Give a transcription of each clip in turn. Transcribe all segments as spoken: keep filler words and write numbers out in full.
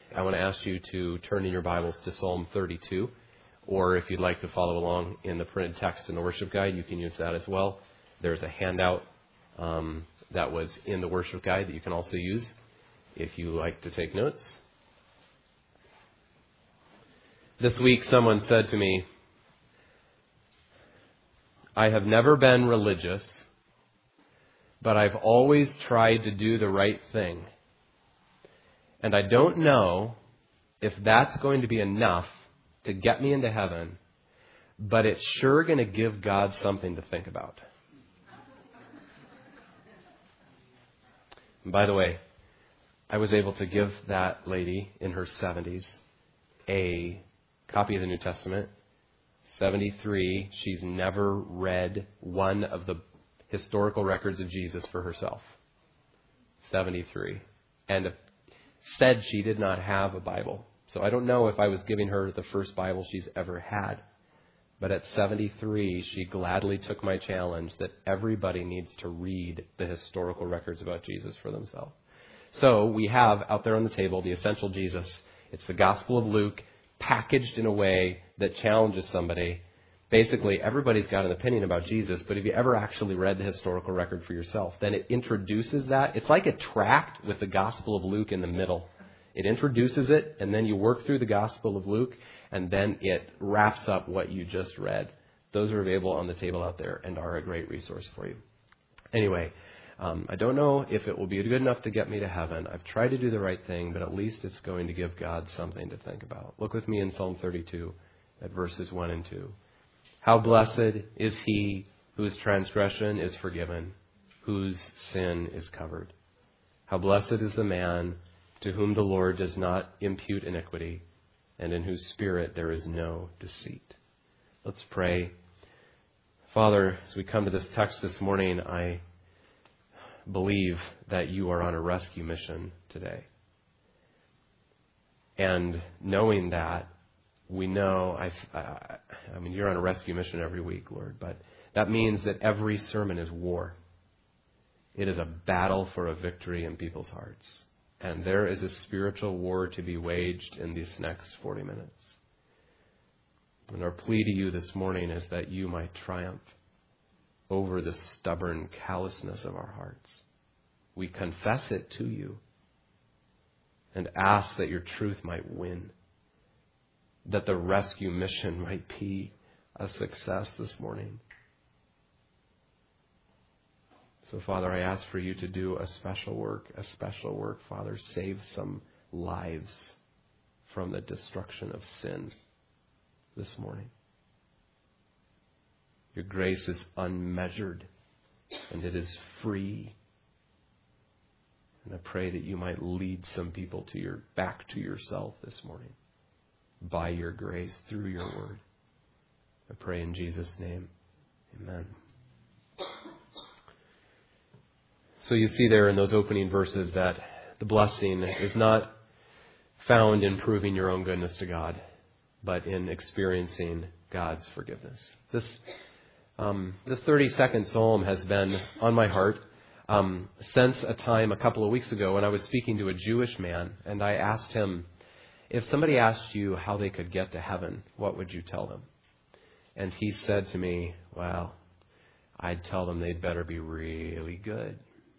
I want to ask you to turn in your Bibles to Psalm thirty-two, or if you'd like to follow along in the printed text in the worship guide, you can use that as well. There's a handout um, that was in the worship guide that you can also use if you like to take notes. This week, someone said to me, I have never been religious, but I've always tried to do the right thing. And I don't know if that's going to be enough to get me into heaven, but it's sure going to give God something to think about. And by the way, I was able to give that lady in her seventies a copy of the New Testament. seventy-three, she's never read one of the historical records of Jesus for herself. seventy-three. And said she did not have a Bible. So I don't know if I was giving her the first Bible she's ever had. But at seventy-three, she gladly took my challenge that everybody needs to read the historical records about Jesus for themselves. So we have out there on the table the Essential Jesus. It's the Gospel of Luke, packaged in a way that challenges somebody. Basically, everybody's got an opinion about Jesus, but if you ever actually read the historical record for yourself, then it introduces that. It's like a tract with the Gospel of Luke in the middle. It introduces it, and then you work through the Gospel of Luke, and then it wraps up what you just read. Those are available on the table out there and are a great resource for you. Anyway, um, I don't know if it will be good enough to get me to heaven. I've tried to do the right thing, but at least it's going to give God something to think about. Look with me in Psalm thirty-two at verses one and two. How blessed is he whose transgression is forgiven, whose sin is covered. How blessed is the man to whom the Lord does not impute iniquity, and in whose spirit there is no deceit. Let's pray. Father, as we come to this text this morning, I believe that you are on a rescue mission today. And knowing that, we know, I, I, I mean, you're on a rescue mission every week, Lord, but that means that every sermon is war. It is a battle for a victory in people's hearts. And there is a spiritual war to be waged in these next forty minutes. And our plea to you this morning is that you might triumph over the stubborn callousness of our hearts. We confess it to you and ask that your truth might win, that the rescue mission might be a success this morning. So, Father, I ask for you to do a special work, a special work, Father. Save some lives from the destruction of sin this morning. Your grace is unmeasured and it is free. And I pray that you might lead some people to your back to yourself this morning by your grace through your word. I pray in Jesus' name. Amen. So you see there in those opening verses that the blessing is not found in proving your own goodness to God, but in experiencing God's forgiveness. This um, this thirty-second psalm has been on my heart um, since a time a couple of weeks ago when I was speaking to a Jewish man, and I asked him, if somebody asked you how they could get to heaven, what would you tell them? And he said to me, well, I'd tell them they'd better be really good.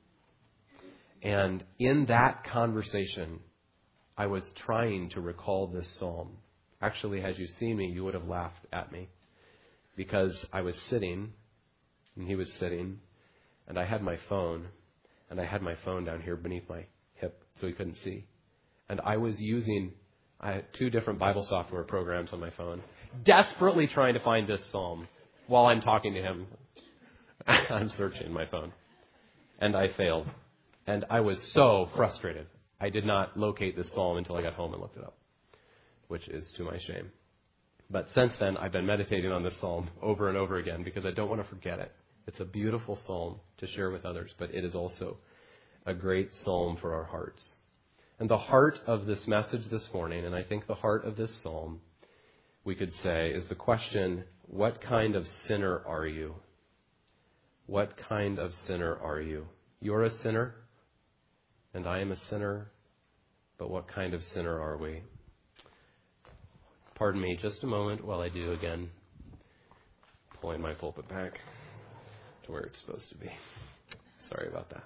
And in that conversation, I was trying to recall this psalm. Actually, had you seen me, you would have laughed at me. Because I was sitting, and he was sitting, and I had my phone, and I had my phone down here beneath my hip so he couldn't see. And I was using I had two different Bible software programs on my phone, desperately trying to find this psalm while I'm talking to him. I'm searching my phone. And I failed. And I was so frustrated. I did not locate this psalm until I got home and looked it up, which is to my shame. But since then, I've been meditating on this psalm over and over again because I don't want to forget it. It's a beautiful psalm to share with others, but it is also a great psalm for our hearts. And the heart of this message this morning, and I think the heart of this psalm, we could say, is the question, what kind of sinner are you? What kind of sinner are you? You're a sinner, and I am a sinner, But what kind of sinner are we? Pardon me just a moment while I do again, pulling my pulpit back to where it's supposed to be. Sorry about that.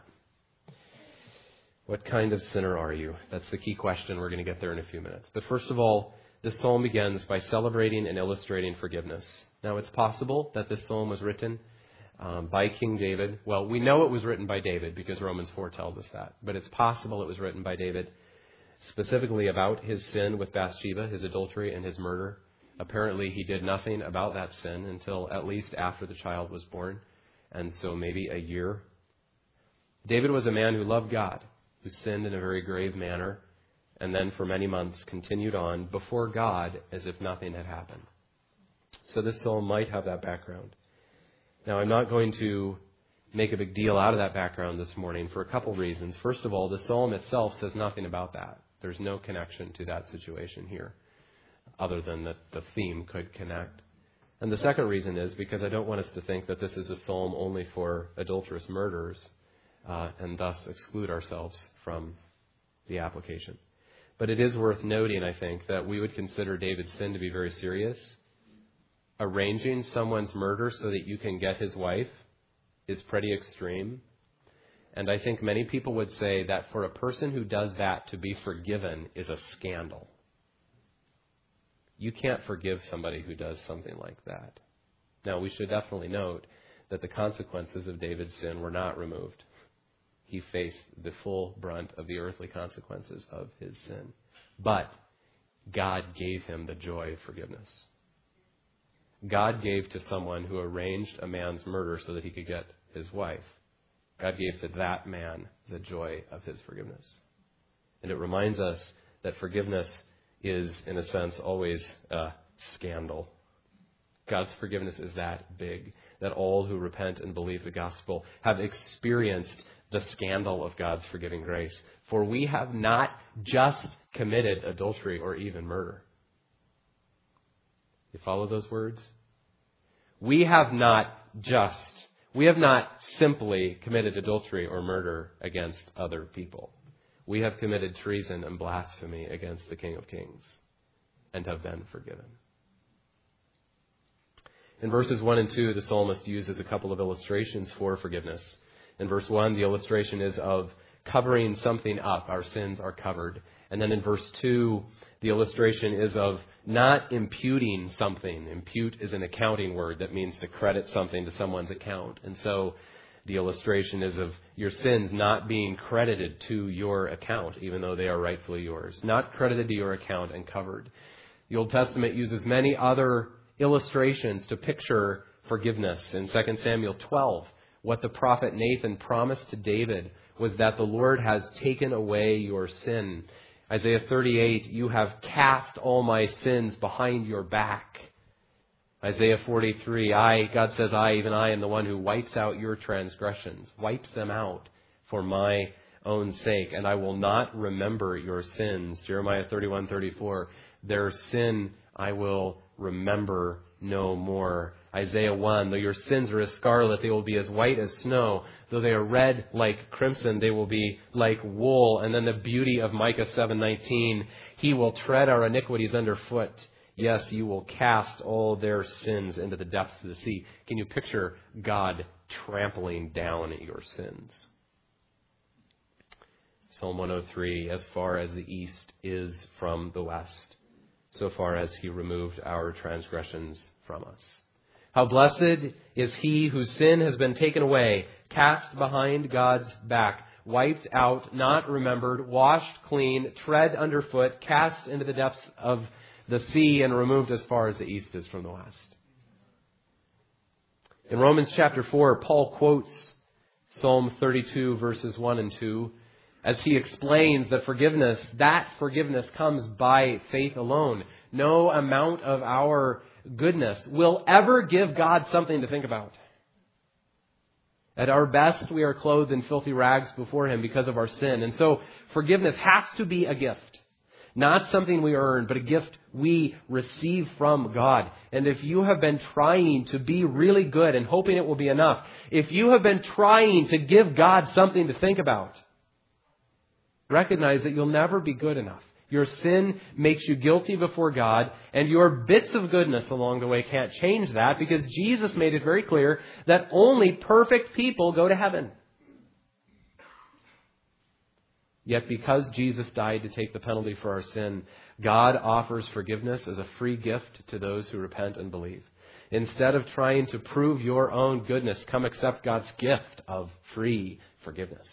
What kind of sinner are you? That's the key question. We're going to get there in a few minutes. But first of all, this psalm begins by celebrating and illustrating forgiveness. Now, it's possible that this psalm was written um, by King David. Well, we know it was written by David because Romans four tells us that. But it's possible it was written by David specifically about his sin with Bathsheba, his adultery, and his murder. Apparently, he did nothing about that sin until at least after the child was born, and so maybe a year. David was a man who loved God, who sinned in a very grave manner, and then for many months continued on before God as if nothing had happened. So this psalm might have that background. Now, I'm not going to make a big deal out of that background this morning for a couple reasons. First of all, the psalm itself says nothing about that. There's no connection to that situation here, other than that the theme could connect. And the second reason is because I don't want us to think that this is a psalm only for adulterous murderers, uh, and thus exclude ourselves from the application. But it is worth noting, I think, that we would consider David's sin to be very serious. Arranging someone's murder so that you can get his wife is pretty extreme. And I think many people would say that for a person who does that to be forgiven is a scandal. You can't forgive somebody who does something like that. Now, we should definitely note that the consequences of David's sin were not removed. He faced the full brunt of the earthly consequences of his sin. But God gave him the joy of forgiveness. God gave to someone who arranged a man's murder so that he could get his wife. God gave to that man the joy of his forgiveness. And it reminds us that forgiveness is, in a sense, always a scandal. God's forgiveness is that big, that all who repent and believe the gospel have experienced the scandal of God's forgiving grace. For we have not just committed adultery or even murder. You follow those words? We have not just, we have not simply committed adultery or murder against other people. We have committed treason and blasphemy against the King of Kings and have been forgiven. In verses one and two, the psalmist uses a couple of illustrations for forgiveness. In verse one, the illustration is of covering something up. Our sins are covered. And then in verse two, the illustration is of not imputing something. Impute is an accounting word that means to credit something to someone's account. And so the illustration is of your sins not being credited to your account, even though they are rightfully yours. Not credited to your account and covered. The Old Testament uses many other illustrations to picture forgiveness. In Second Samuel twelve, what the prophet Nathan promised to David was that the Lord has taken away your sin. Isaiah thirty-eight, you have cast all my sins behind your back. Isaiah forty-three, I, God says, I, even I, am the one who wipes out your transgressions, wipes them out for my own sake, and I will not remember your sins. Jeremiah thirty-one thirty-four, their sin I will remember no more. Isaiah one, though your sins are as scarlet, they will be as white as snow. Though they are red like crimson, they will be like wool. And then the beauty of Micah seven nineteen, he will tread our iniquities underfoot. Yes, you will cast all their sins into the depths of the sea. Can you picture God trampling down your sins? Psalm one oh three, as far as the east is from the west, so far as he removed our transgressions from us. How blessed is he whose sin has been taken away, cast behind God's back, wiped out, not remembered, washed clean, tread underfoot, cast into the depths of the sea, and removed as far as the east is from the west. In Romans chapter four, Paul quotes Psalm thirty-two, verses one and two, as he explains that forgiveness, that forgiveness comes by faith alone. No amount of our goodness will ever give God something to think about. At our best, we are clothed in filthy rags before him because of our sin. And so forgiveness has to be a gift. Not something we earn, but a gift we receive from God. And if you have been trying to be really good and hoping it will be enough, if you have been trying to give God something to think about, Recognize that you'll never be good enough. Your sin makes you guilty before God, and your bits of goodness along the way can't change that, because Jesus made it very clear that only perfect people go to heaven. Yet because Jesus died to take the penalty for our sin, God offers forgiveness as a free gift to those who repent and believe. Instead of trying to prove your own goodness, come accept God's gift of free forgiveness.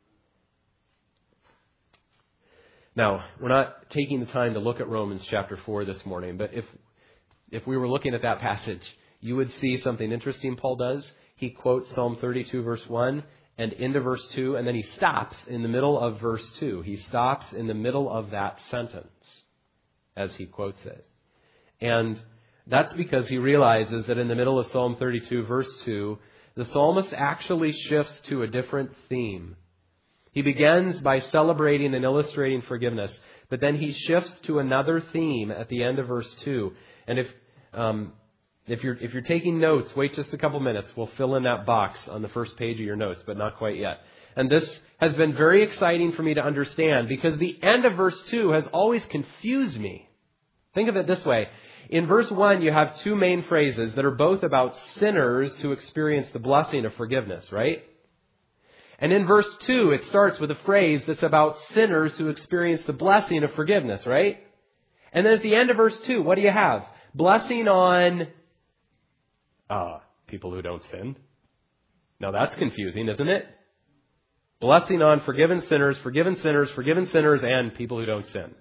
Now, we're not taking the time to look at Romans chapter four this morning, but if if we were looking at that passage, you would see something interesting Paul does. He quotes Psalm thirty-two, verse one, and into verse two, and then he stops in the middle of verse two. He stops in the middle of that sentence as he quotes it. And that's because he realizes that in the middle of Psalm thirty-two, verse two, the psalmist actually shifts to a different theme. He begins by celebrating and illustrating forgiveness, but then he shifts to another theme at the end of verse two. And if um, if you're if you're taking notes, wait just a couple minutes. We'll fill in that box on the first page of your notes, but not quite yet. And this has been very exciting for me to understand, because the end of verse two has always confused me. Think of it this way. In verse one, you have two main phrases that are both about sinners who experience the blessing of forgiveness, right? And in verse two, it starts with a phrase that's about sinners who experience the blessing of forgiveness, right? And then at the end of verse two, what do you have? Blessing on uh, people who don't sin. Now that's confusing, isn't it? Blessing on forgiven sinners, forgiven sinners, forgiven sinners, and people who don't sin.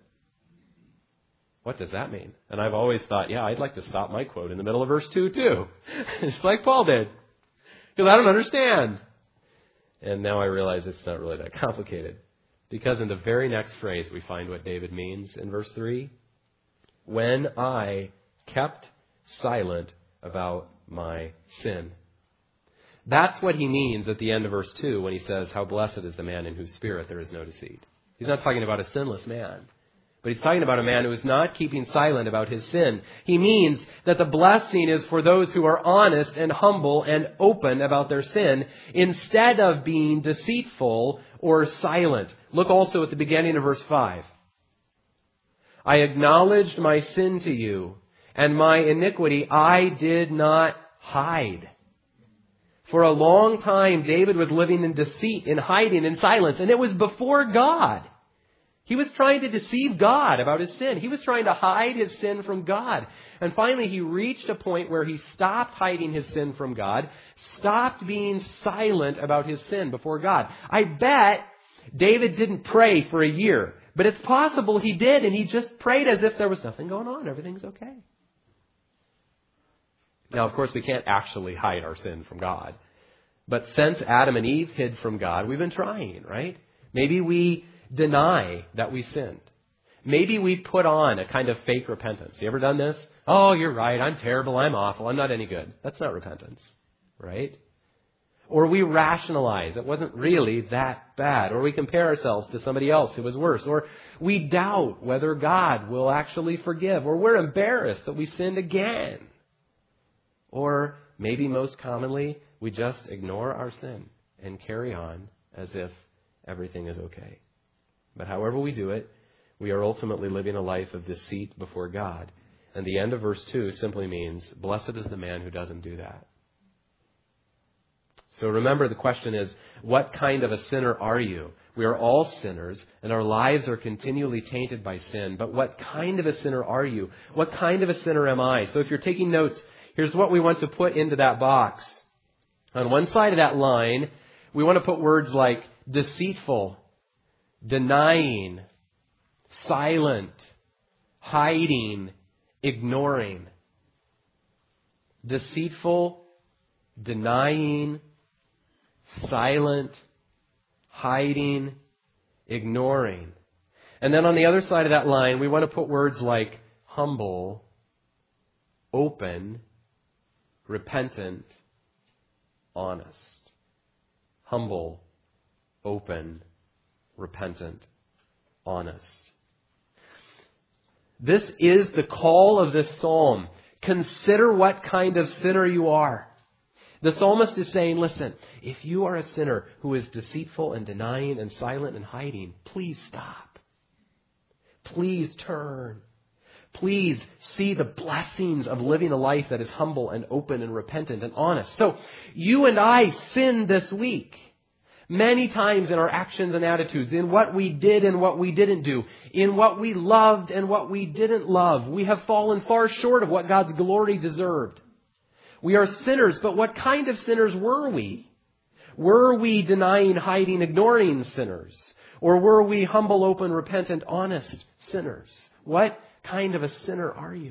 What does that mean? And I've always thought, yeah, I'd like to stop my quote in the middle of verse two too. Just like Paul did. Because I don't understand. And now I realize it's not really that complicated. Because in the very next phrase, we find what David means in verse three. When I kept silent about my sin. That's what he means at the end of verse two when he says, how blessed is the man in whose spirit there is no deceit. He's not talking about a sinless man. But he's talking about a man who is not keeping silent about his sin. He means that the blessing is for those who are honest and humble and open about their sin, instead of being deceitful or silent. Look also at the beginning of verse five. I acknowledged my sin to you, and my iniquity I did not hide. For a long time, David was living in deceit, in hiding, in silence, and it was before God. He was trying to deceive God about his sin. He was trying to hide his sin from God. And finally, he reached a point where he stopped hiding his sin from God, stopped being silent about his sin before God. I bet David didn't pray for a year, but it's possible he did, and he just prayed as if there was nothing going on. Everything's okay. Now, of course, we can't actually hide our sin from God. But since Adam and Eve hid from God, we've been trying, right? Maybe we deny that we sinned. Maybe we put on a kind of fake repentance. You ever done this? Oh, you're right. I'm terrible. I'm awful. I'm not any good. That's not repentance, right? Or we rationalize it wasn't really that bad. Or we compare ourselves to somebody else who was worse. Or we doubt whether God will actually forgive. Or we're embarrassed that we sinned again. Or maybe most commonly, we just ignore our sin and carry on as if everything is okay. But however we do it, we are ultimately living a life of deceit before God. And the end of verse two simply means, blessed is the man who doesn't do that. So remember, the question is, what kind of a sinner are you? We are all sinners, and our lives are continually tainted by sin. But what kind of a sinner are you? What kind of a sinner am I? So if you're taking notes, here's what we want to put into that box. On one side of that line, we want to put words like deceitful, denying, silent, hiding, ignoring. Deceitful, denying, silent, hiding, ignoring. And then on the other side of that line, we want to put words like humble, open, repentant, honest. Humble, open, repentant, honest. This is the call of this psalm. Consider what kind of sinner you are. The psalmist is saying, listen, if you are a sinner who is deceitful and denying and silent and hiding, please stop. Please turn. Please see the blessings of living a life that is humble and open and repentant and honest. So you and I sinned this week. Many times in our actions and attitudes, in what we did and what we didn't do, in what we loved and what we didn't love, we have fallen far short of what God's glory deserved. We are sinners, but what kind of sinners were we? Were we denying, hiding, ignoring sinners? Or were we humble, open, repentant, honest sinners? What kind of a sinner are you?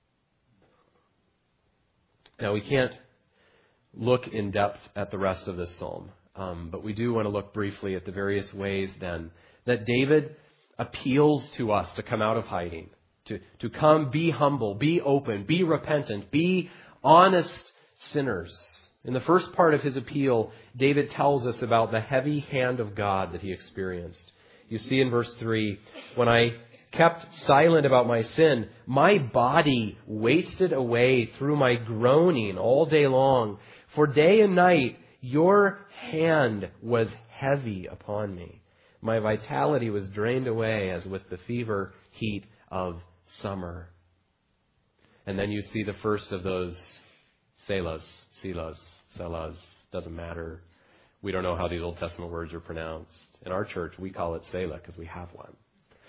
Now, we can't look in depth at the rest of this psalm. Um, but we do want to look briefly at the various ways then that David appeals to us to come out of hiding, to, to come, be humble, be open, be repentant, be honest sinners. In the first part of his appeal, David tells us about the heavy hand of God that he experienced. You see in verse three, when I kept silent about my sin, my body wasted away through my groaning all day long. For day and night, your hand was heavy upon me. My vitality was drained away as with the fever heat of summer. And then you see the first of those selahs, selahs, selahs, doesn't matter. We don't know how these Old Testament words are pronounced. In our church, we call it Selah because we have one.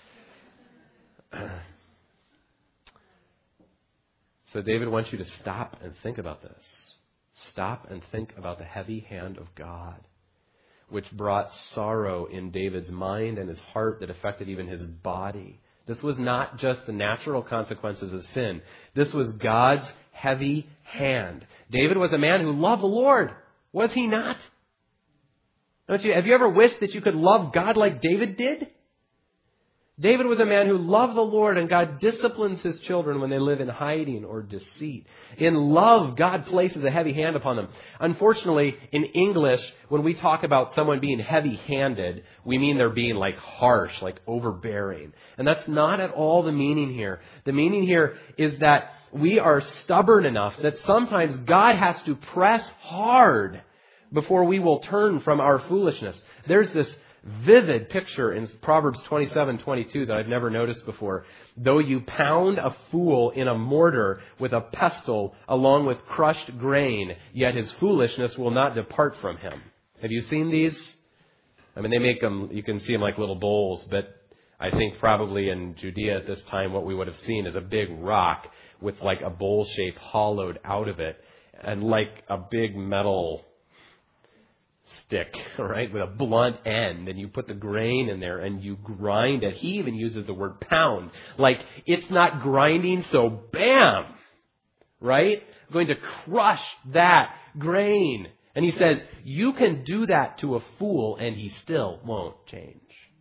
So David wants you to stop and think about this. Stop and think about the heavy hand of God, which brought sorrow in David's mind and his heart that affected even his body. This was not just the natural consequences of sin. This was God's heavy hand. David was a man who loved the Lord. Was he not? Don't you? Have you ever wished that you could love God like David did? David was a man who loved the Lord, and God disciplines his children when they live in hiding or deceit. In love, God places a heavy hand upon them. Unfortunately, in English, when we talk about someone being heavy-handed, we mean they're being like harsh, like overbearing. And that's not at all the meaning here. The meaning here is that we are stubborn enough that sometimes God has to press hard before we will turn from our foolishness. There's this vivid picture in Proverbs twenty-seven twenty-two that I've never noticed before. Though you pound a fool in a mortar with a pestle along with crushed grain, yet his foolishness will not depart from him. Have you seen these? I mean, they make them, you can see them like little bowls, but I think probably in Judea at this time what we would have seen is a big rock with like a bowl shape hollowed out of it and like a big metal stick, right, with a blunt end, and you put the grain in there and you grind it. He even uses the word pound. Like, it's not grinding, so bam, right? I'm going to crush that grain. And he says, you can do that to a fool and he still won't change.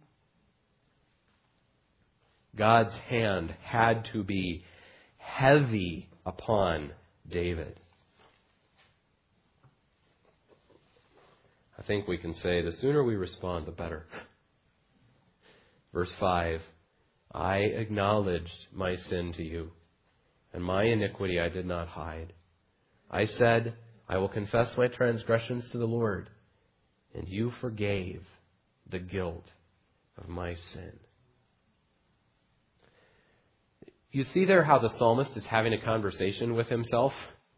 God's hand had to be heavy upon David. I think we can say the sooner we respond, the better. Verse five, I acknowledged my sin to you, and my iniquity I did not hide. I said, I will confess my transgressions to the Lord, and you forgave the guilt of my sin. You see there how the psalmist is having a conversation with himself?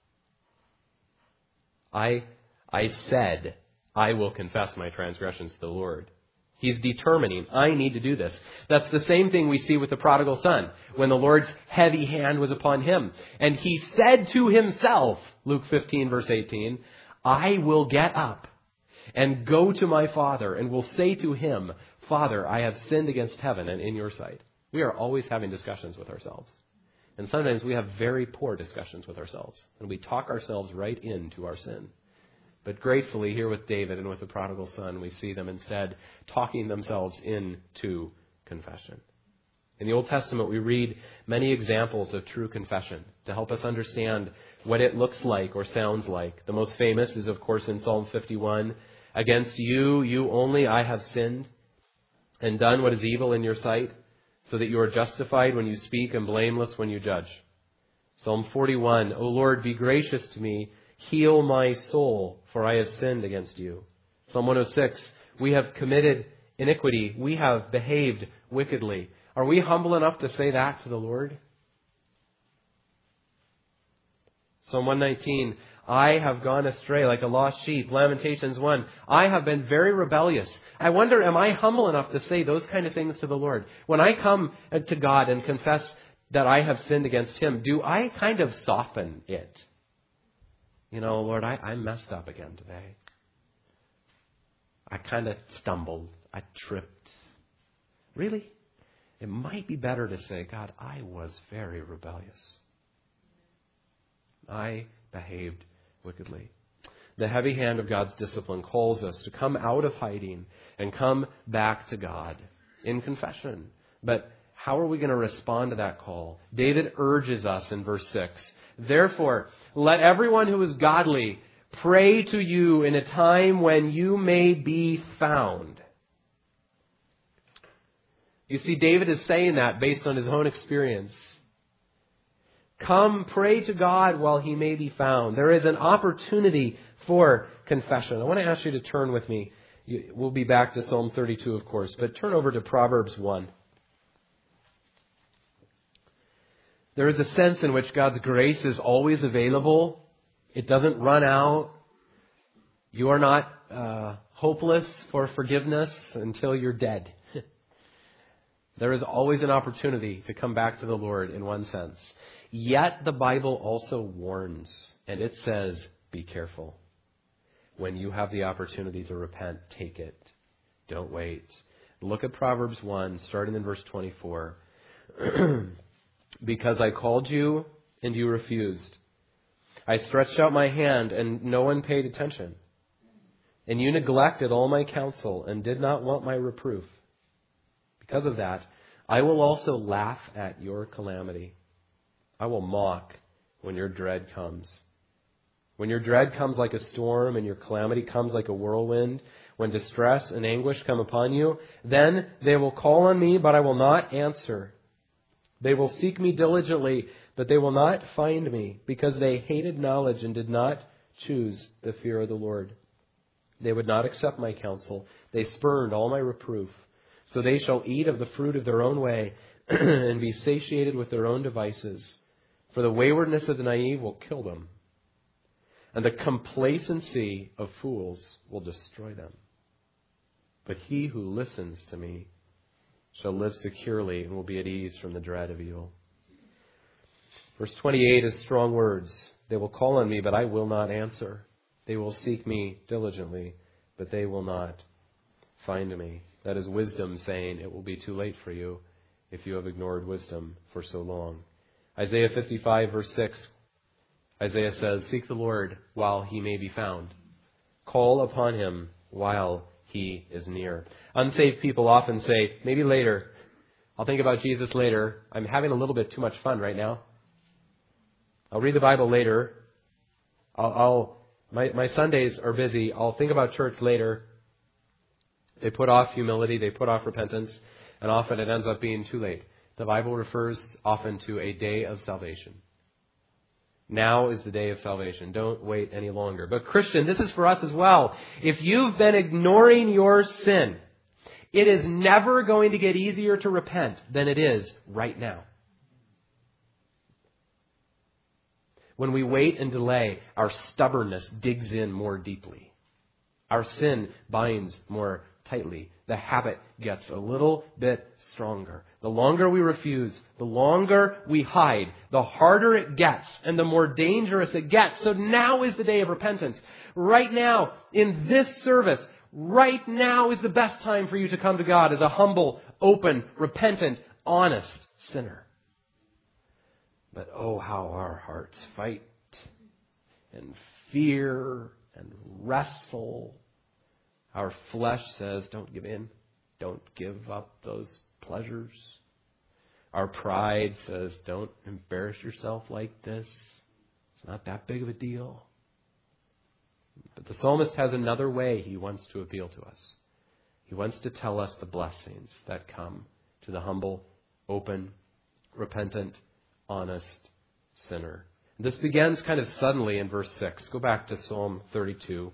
I, I said, I will confess my transgressions to the Lord. He's determining, I need to do this. That's the same thing we see with the prodigal son, when the Lord's heavy hand was upon him. And he said to himself, Luke fifteen, verse eighteen, I will get up and go to my father and will say to him, Father, I have sinned against heaven and in your sight. We are always having discussions with ourselves. And sometimes we have very poor discussions with ourselves. And we talk ourselves right into our sin. But gratefully, here with David and with the prodigal son, we see them instead talking themselves into confession. In the Old Testament, we read many examples of true confession to help us understand what it looks like or sounds like. The most famous is, of course, in Psalm fifty-one. Against you, you only, I have sinned and done what is evil in your sight, so that you are justified when you speak and blameless when you judge. Psalm forty-one, O Lord, be gracious to me. Heal my soul, for I have sinned against you. Psalm one oh six, we have committed iniquity. We have behaved wickedly. Are we humble enough to say that to the Lord? Psalm one nineteen, I have gone astray like a lost sheep. Lamentations one, I have been very rebellious. I wonder, am I humble enough to say those kind of things to the Lord? When I come to God and confess that I have sinned against Him, do I kind of soften it? You know, Lord, I, I messed up again today. I kind of stumbled. I tripped. Really? It might be better to say, God, I was very rebellious. I behaved wickedly. The heavy hand of God's discipline calls us to come out of hiding and come back to God in confession. But how are we going to respond to that call? David urges us in verse six, therefore, let everyone who is godly pray to you in a time when you may be found. You see, David is saying that based on his own experience. Come, pray to God while He may be found. There is an opportunity for confession. I want to ask you to turn with me. We'll be back to Psalm thirty-two, of course, but turn over to Proverbs one. There is a sense in which God's grace is always available. It doesn't run out. You are not uh, hopeless for forgiveness until you're dead. There is always an opportunity to come back to the Lord in one sense. Yet the Bible also warns, and it says, be careful. When you have the opportunity to repent, take it. Don't wait. Look at Proverbs one, starting in verse twenty-four. Because I called you, and you refused. I stretched out my hand, and no one paid attention. And you neglected all my counsel, and did not want my reproof. Because of that, I will also laugh at your calamity. I will mock when your dread comes. When your dread comes like a storm and your calamity comes like a whirlwind, when distress and anguish come upon you, then they will call on me, but I will not answer. They will seek me diligently, but they will not find me, because they hated knowledge and did not choose the fear of the Lord. They would not accept my counsel. They spurned all my reproof. So they shall eat of the fruit of their own way and be satiated with their own devices. For the waywardness of the naive will kill them, and the complacency of fools will destroy them. But he who listens to me shall live securely and will be at ease from the dread of evil. Verse twenty-eight is strong words. They will call on me, but I will not answer. They will seek me diligently, but they will not find me. That is wisdom saying it will be too late for you if you have ignored wisdom for so long. Isaiah fifty-five, verse six, Isaiah says, seek the Lord while He may be found. Call upon Him while He is near. Unsaved people often say, maybe later. I'll think about Jesus later. I'm having a little bit too much fun right now. I'll read the Bible later. I'll, I'll my, my Sundays are busy. I'll think about church later. They put off humility. They put off repentance. And often it ends up being too late. The Bible refers often to a day of salvation. Now is the day of salvation. Don't wait any longer. But Christian, this is for us as well. If you've been ignoring your sin, it is never going to get easier to repent than it is right now. When we wait and delay, our stubbornness digs in more deeply. Our sin binds more tightly. The habit gets a little bit stronger. The longer we refuse, the longer we hide, the harder it gets and the more dangerous it gets. So now is the day of repentance. Right now, in this service, right now is the best time for you to come to God as a humble, open, repentant, honest sinner. But oh, how our hearts fight and fear and wrestle. Our flesh says, don't give in. Don't give up those pleasures. Our pride says, don't embarrass yourself like this. It's not that big of a deal. But the psalmist has another way he wants to appeal to us. He wants to tell us the blessings that come to the humble, open, repentant, honest sinner. This begins kind of suddenly in verse six. Go back to Psalm thirty-two.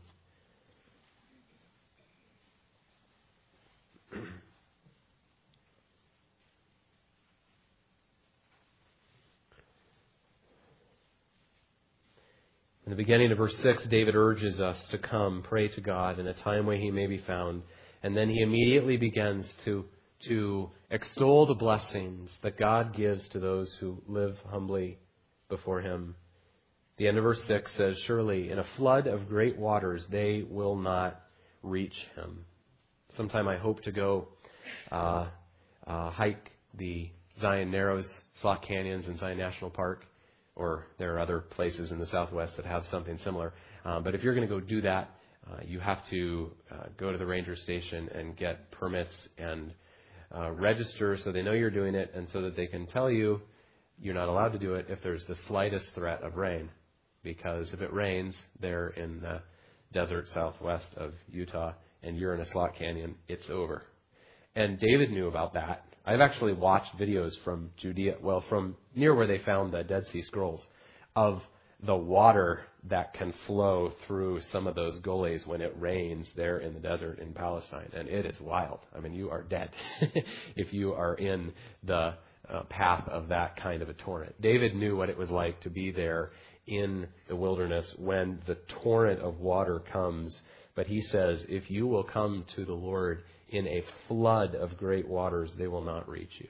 In the beginning of verse six, David urges us to come, pray to God in a time when he may be found. And then he immediately begins to, to extol the blessings that God gives to those who live humbly before him. The end of verse six says, surely in a flood of great waters they will not reach him. Sometime I hope to go uh, uh, hike the Zion Narrows, Slot Canyons, and Zion National Park. Or there are other places in the Southwest that have something similar. Um, but if you're going to go do that, uh, you have to uh, go to the ranger station and get permits and uh, register so they know you're doing it and so that they can tell you you're not allowed to do it if there's the slightest threat of rain. Because if it rains there in the desert southwest of Utah and you're in a slot canyon, it's over. And David knew about that. I've actually watched videos from Judea, well, from near where they found the Dead Sea Scrolls, of the water that can flow through some of those gullies when it rains there in the desert in Palestine. And it is wild. I mean, you are dead if you are in the uh, path of that kind of a torrent. David knew what it was like to be there in the wilderness when the torrent of water comes. But he says, if you will come to the Lord in a flood of great waters, they will not reach you.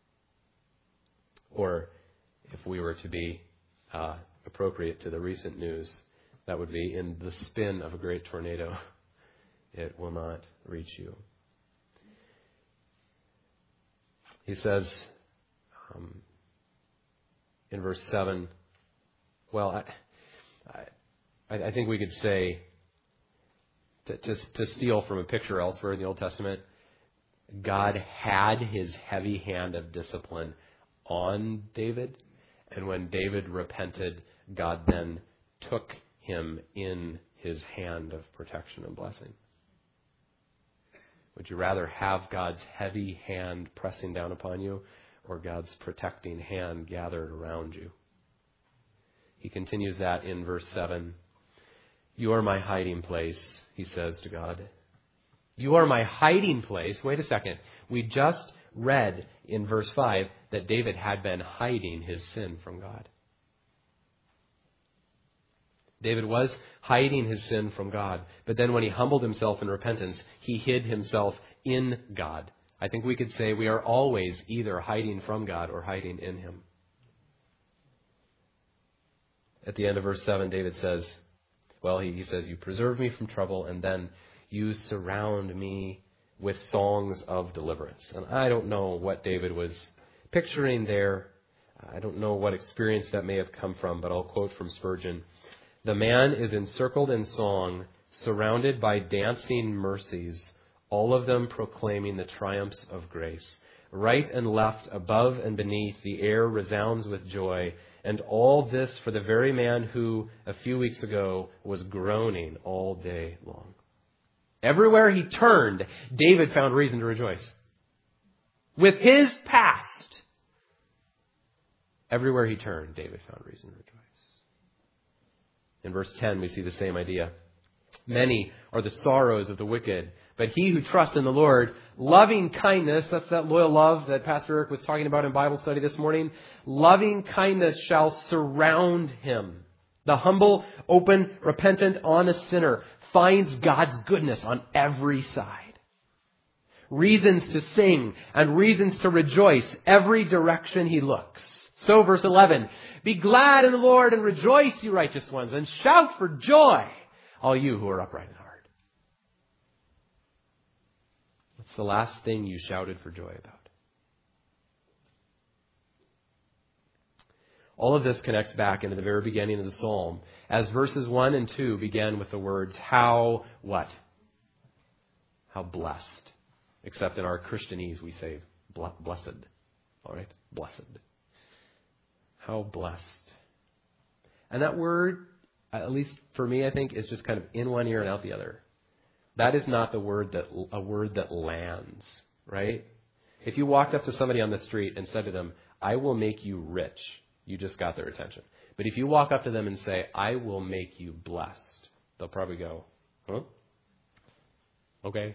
Or if we were to be uh, appropriate to the recent news, that would be in the spin of a great tornado, it will not reach you. He says um, in verse seven, well, I, I, I think we could say, To, to, to steal from a picture elsewhere in the Old Testament, God had his heavy hand of discipline on David. And when David repented, God then took him in his hand of protection and blessing. Would you rather have God's heavy hand pressing down upon you or God's protecting hand gathered around you? He continues that in verse seven. You are my hiding place, he says to God. You are my hiding place. Wait a second. We just read in verse five that David had been hiding his sin from God. David was hiding his sin from God. But then when he humbled himself in repentance, he hid himself in God. I think we could say we are always either hiding from God or hiding in him. At the end of verse seven, David says, well, he, he says, you preserve me from trouble, and then you surround me with songs of deliverance. And I don't know what David was picturing there. I don't know what experience that may have come from, but I'll quote from Spurgeon. The man is encircled in song, surrounded by dancing mercies, all of them proclaiming the triumphs of grace. Right and left, above and beneath, the air resounds with joy. And all this for the very man who, a few weeks ago, was groaning all day long. Everywhere he turned, David found reason to rejoice. With his past, everywhere he turned, David found reason to rejoice. In verse ten, we see the same idea. Many are the sorrows of the wicked, but he who trusts in the Lord, loving kindness, that's that loyal love that Pastor Eric was talking about in Bible study this morning, loving kindness shall surround him. The humble, open, repentant, honest sinner finds God's goodness on every side. Reasons to sing and reasons to rejoice every direction he looks. So verse eleven, be glad in the Lord and rejoice, you righteous ones, and shout for joy, all you who are upright in heart. What's the last thing you shouted for joy about? All of this connects back into the very beginning of the psalm, as verses one and two began with the words, how what? How blessed. Except in our Christianese we say blessed. All right? Blessed. How blessed. And that word, at least for me, I think, is just kind of in one ear and out the other. That is not the word that a word that lands, right? If you walked up to somebody on the street and said to them, I will make you rich, You just got their attention. But if you walk up to them and say, I will make you blessed, they'll probably go, huh? Okay.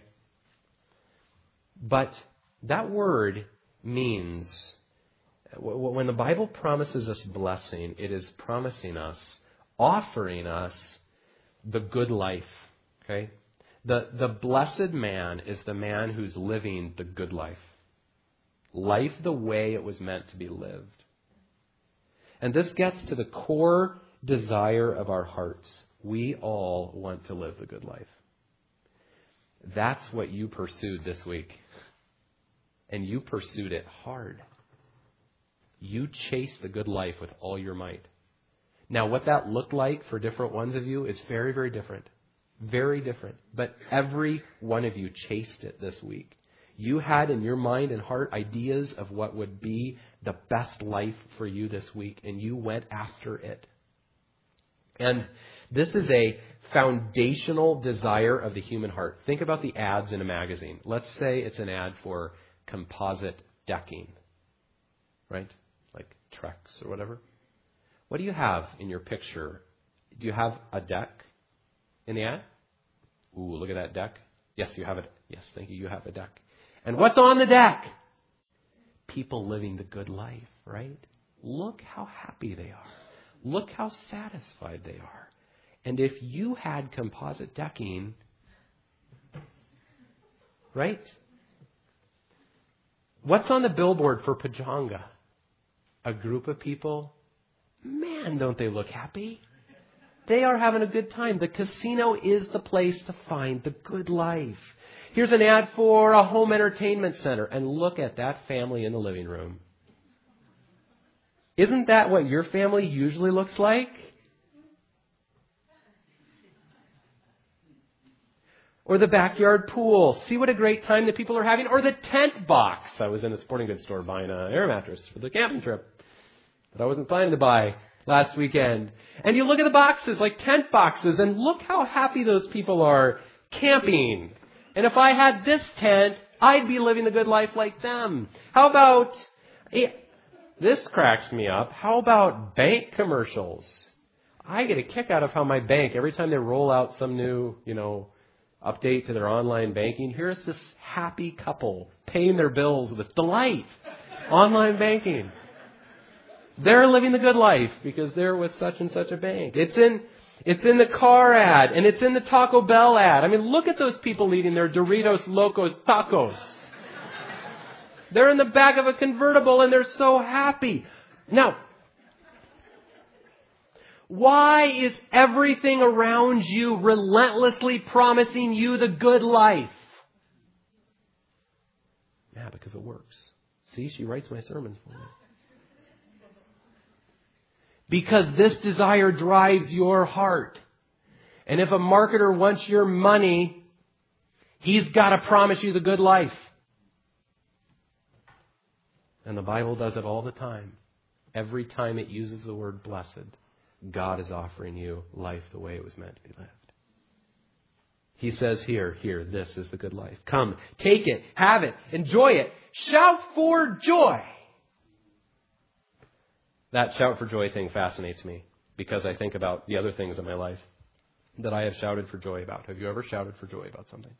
But that word means, when the Bible promises us blessing, it is promising us, offering us the good life. Okay? The, the blessed man is the man who's living the good life. Life the way it was meant to be lived. And this gets to the core desire of our hearts. We all want to live the good life. That's what you pursued this week. And you pursued it hard. You chased the good life with all your might. Now, what that looked like for different ones of you is very, very different. Very different. But every one of you chased it this week. You had in your mind and heart ideas of what would be the best life for you this week, and you went after it. And this is a foundational desire of the human heart. Think about the ads in a magazine. Let's say it's an ad for composite decking, right? Like Trex or whatever. What do you have in your picture? Do you have a deck in the ad? Ooh, look at that deck. Yes, you have it. Yes, thank you. You have a deck. And what's on the deck? People living the good life, right? Look how happy they are. Look how satisfied they are. And if you had composite decking, right? What's on the billboard for Pajanga? A group of people? Man, don't they look happy? They are having a good time. The casino is the place to find the good life. Here's an ad for a home entertainment center. And look at that family in the living room. Isn't that what your family usually looks like? Or the backyard pool. See what a great time the people are having. Or the tent box. I was in a sporting goods store buying an air mattress for the camping trip that I wasn't planning to buy last weekend. And you look at the boxes, like tent boxes, and look how happy those people are camping. And if I had this tent, I'd be living the good life like them. How about, this cracks me up, how about bank commercials? I get a kick out of how my bank, every time they roll out some new, you know, update to their online banking, here's this happy couple paying their bills with delight. Online banking. They're living the good life because they're with such and such a bank. It's in It's in the car ad, and it's in the Taco Bell ad. I mean, look at those people eating their Doritos Locos Tacos. They're in the back of a convertible, and they're so happy. Now, why is everything around you relentlessly promising you the good life? Yeah, because it works. See, she writes my sermons for me. Because this desire drives your heart. And if a marketer wants your money, he's got to promise you the good life. And the Bible does it all the time. Every time it uses the word blessed, God is offering you life the way it was meant to be lived. He says here, here, this is the good life. Come, take it, have it, enjoy it, shout for joy. That shout for joy thing fascinates me because I think about the other things in my life that I have shouted for joy about. Have you ever shouted for joy about something?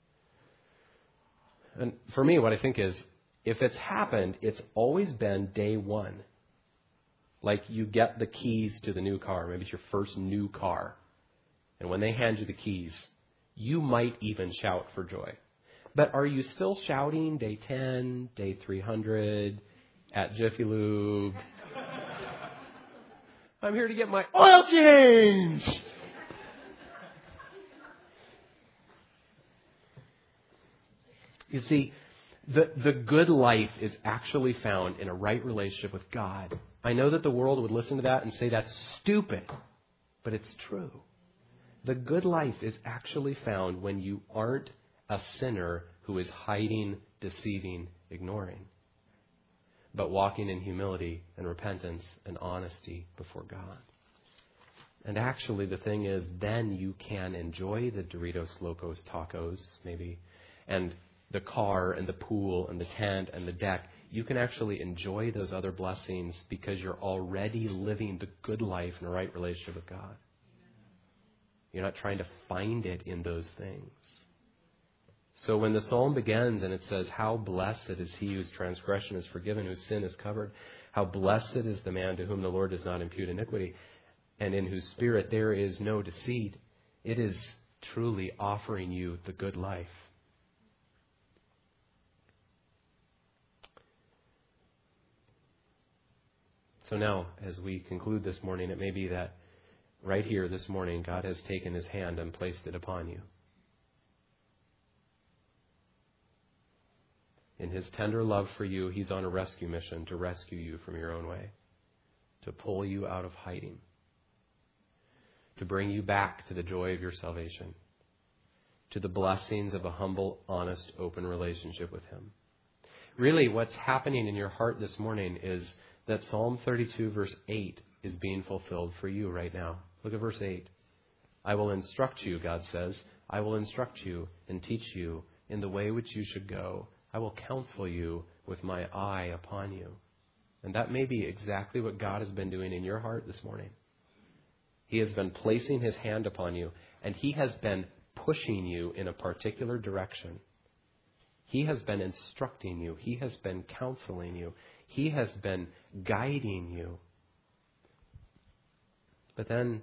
And for me, what I think is, if it's happened, it's always been day one. Like you get the keys to the new car. Maybe it's your first new car. And when they hand you the keys, you might even shout for joy. But are you still shouting day ten, day three hundred, at Jiffy Lube? I'm here to get my oil changed. You see, the, the good life is actually found in a right relationship with God. I know that the world would listen to that and say that's stupid, but it's true. The good life is actually found when you aren't a sinner who is hiding, deceiving, ignoring, but walking in humility and repentance and honesty before God. And actually, the thing is, then you can enjoy the Doritos Locos Tacos, maybe, and the car and the pool and the tent and the deck. you can actually enjoy those other blessings because you're already living the good life in a right relationship with God. You're not trying to find it in those things. So when the psalm begins and it says, how blessed is he whose transgression is forgiven, whose sin is covered. How blessed is the man to whom the Lord does not impute iniquity, and in whose spirit there is no deceit. It is truly offering you the good life. So now, as we conclude this morning, it may be that right here this morning, God has taken his hand and placed it upon you. In his tender love for you, he's on a rescue mission to rescue you from your own way, to pull you out of hiding, to bring you back to the joy of your salvation, to the blessings of a humble, honest, open relationship with him. Really, what's happening in your heart this morning is that Psalm thirty-two, verse eight, is being fulfilled for you right now. Look at verse eight. I will instruct you, God says. I will instruct you and teach you in the way which you should go. I will counsel you with my eye upon you. And that may be exactly what God has been doing in your heart this morning. He has been placing his hand upon you, and he has been pushing you in a particular direction. He has been instructing you. He has been counseling you. He has been guiding you. But then,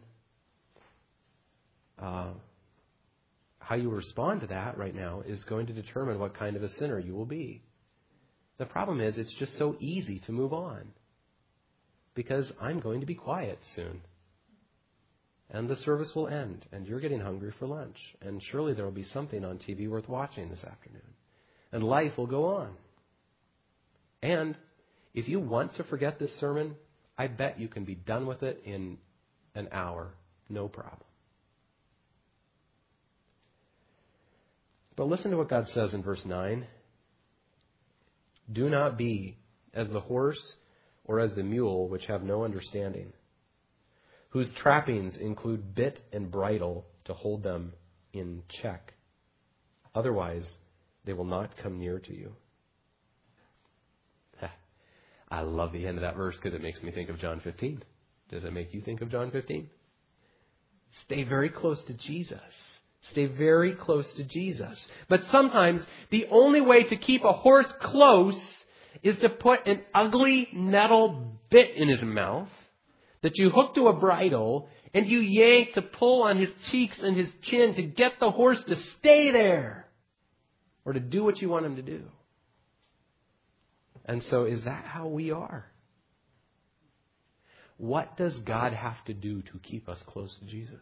uh, how you respond to that right now is going to determine what kind of a sinner you will be. The problem is it's just so easy to move on because I'm going to be quiet soon. And the service will end, and you're getting hungry for lunch. And surely there will be something on T V worth watching this afternoon. And life will go on. And if you want to forget this sermon, I bet you can be done with it in an hour. No problem. But listen to what God says in verse nine. Do not be as the horse or as the mule, which have no understanding, whose trappings include bit and bridle to hold them in check. Otherwise, they will not come near to you. I love the end of that verse because it makes me think of John fifteen. Does it make you think of John fifteen? Stay very close to Jesus. Stay very close to Jesus. But sometimes the only way to keep a horse close is to put an ugly metal bit in his mouth that you hook to a bridle and you yank to pull on his cheeks and his chin to get the horse to stay there or to do what you want him to do. And so is that how we are? What does God have to do to keep us close to Jesus?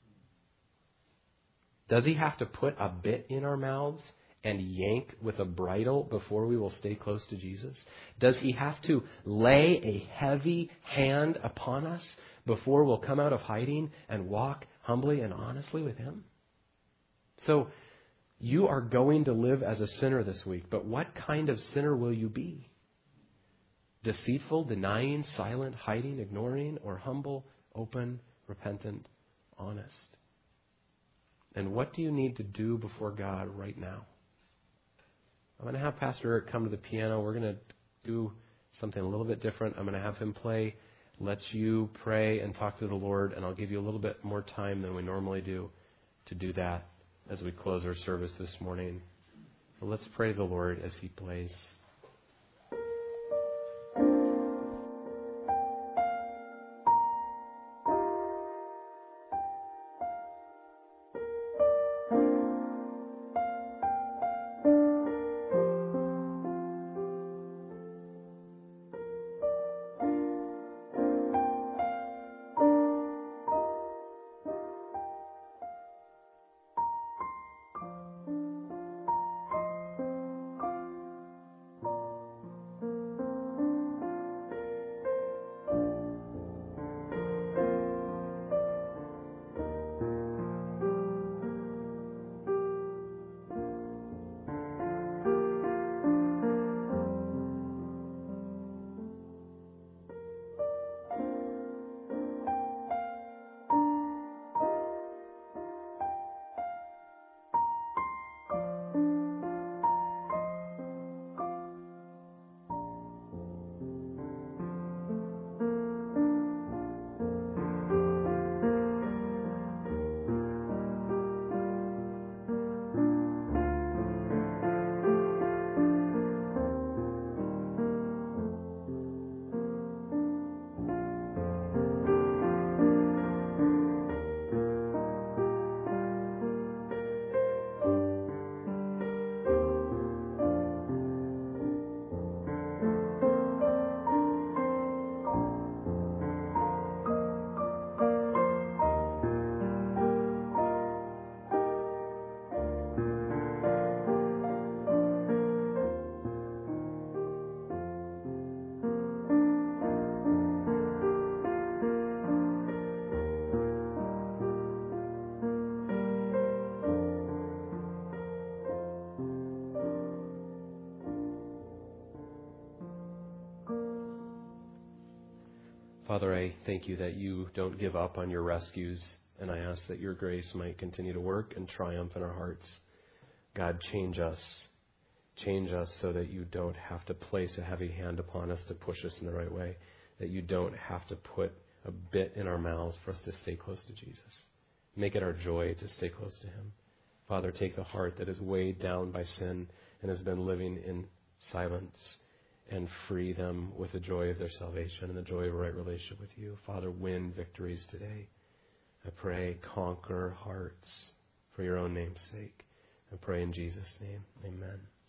Does he have to put a bit in our mouths and yank with a bridle before we will stay close to Jesus? Does he have to lay a heavy hand upon us before we'll come out of hiding and walk humbly and honestly with him? So you are going to live as a sinner this week, but what kind of sinner will you be? Deceitful, denying, silent, hiding, ignoring, or humble, open, repentant, honest? And what do you need to do before God right now? I'm going to have Pastor Eric come to the piano. We're going to do something a little bit different. I'm going to have him play, let you pray and talk to the Lord, and I'll give you a little bit more time than we normally do to do that as we close our service this morning. So let's pray to the Lord as he plays. Father, I thank you that you don't give up on your rescues, and I ask that your grace might continue to work and triumph in our hearts. God, change us. Change us so that you don't have to place a heavy hand upon us to push us in the right way, that you don't have to put a bit in our mouths for us to stay close to Jesus. Make it our joy to stay close to him. Father, take the heart that is weighed down by sin and has been living in silence and free them with the joy of their salvation and the joy of a right relationship with you. Father, win victories today. I pray, conquer hearts for your own name's sake. I pray in Jesus' name. Amen.